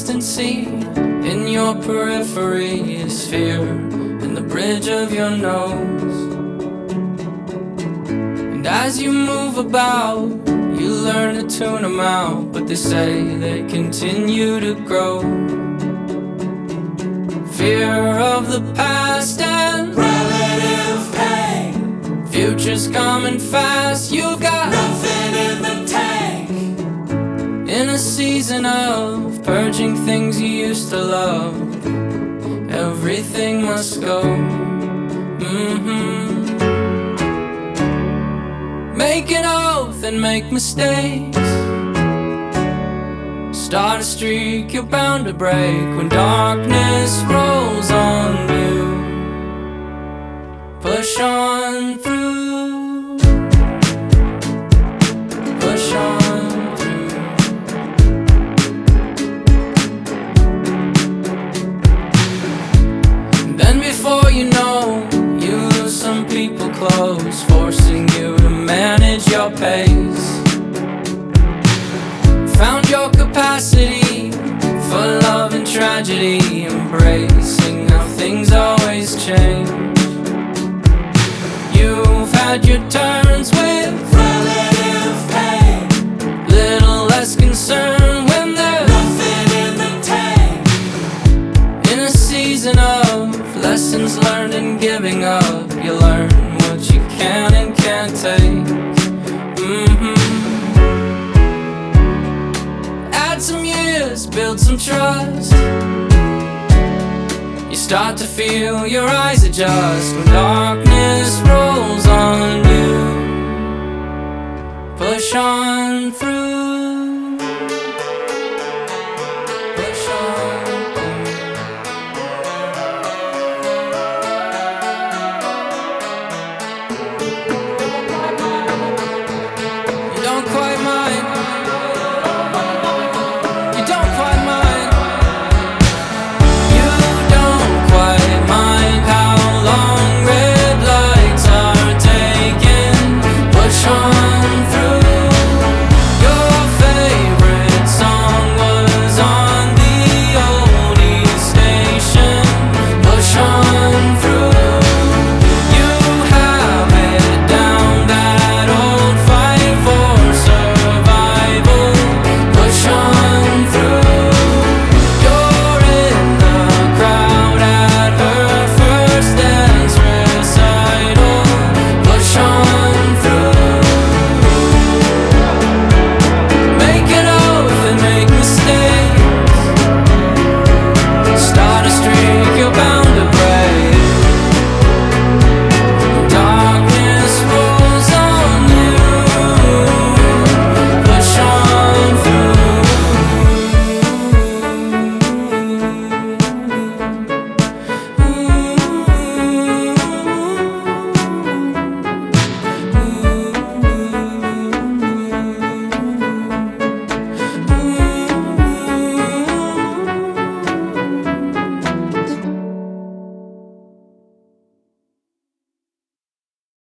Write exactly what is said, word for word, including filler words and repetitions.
consistency. In your periphery is fear in the bridge of your nose. And as you move about, you learn to tune them out, but they say they continue to grow. Fear of the past and relative pain. future's coming fast. You've got nothing in the tank. In a season of purging things you used to love, everything must go. Mm-hmm. Make an oath and make mistakes. Start a streak you're bound to break when darkness rolls on you. Push on through. Push on through. Then before you know, you lose some people close, forcing you to manage your pace. Found your capacity for love and tragedy, embracing how things always change. You've had your turns with relative pain. little less concern when there's nothing in the tank. In a season of lessons learned and giving up, you learn what you can and can't take. Mm-hmm. Some years, build some trust. You start to feel your eyes adjust when darkness rolls on you. Push on through.